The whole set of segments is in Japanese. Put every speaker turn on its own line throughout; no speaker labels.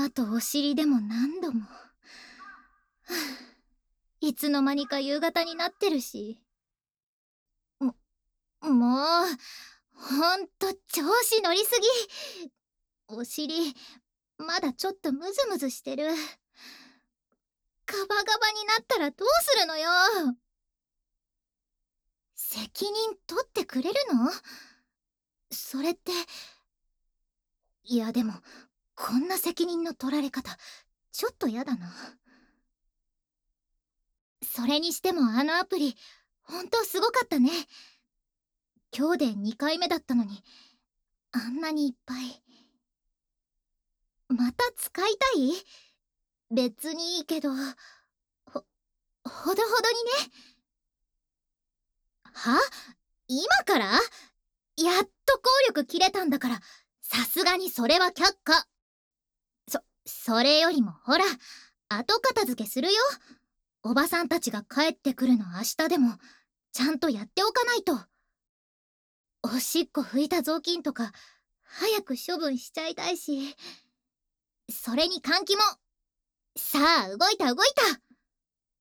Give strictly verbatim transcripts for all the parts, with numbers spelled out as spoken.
あとお尻でも何度も。はあ、いつの間にか夕方になってるし。も、もう、ほんと調子乗りすぎ。お尻、まだちょっとムズムズしてる。ガバガバになったらどうするのよ。責任取ってくれるの？それって。いやでも、こんな責任の取られ方、ちょっとやだな。それにしてもあのアプリ、ほんとすごかったね。今日でにかいめだったのに、あんなにいっぱい。また使いたい？別にいいけど、ほ、ほどほどにね。は？今から？やっと効力切れたんだから、さすがにそれは却下。そ、それよりもほら、後片付けするよ。おばさんたちが帰ってくるの明日でも、ちゃんとやっておかないと。おしっこ拭いた雑巾とか、早く処分しちゃいたいし。それに換気も。さあ、動いた動いた。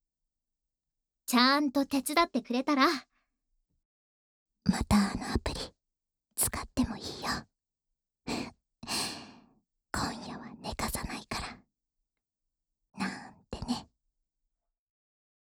ちゃんと手伝ってくれたら。またあのアプリ。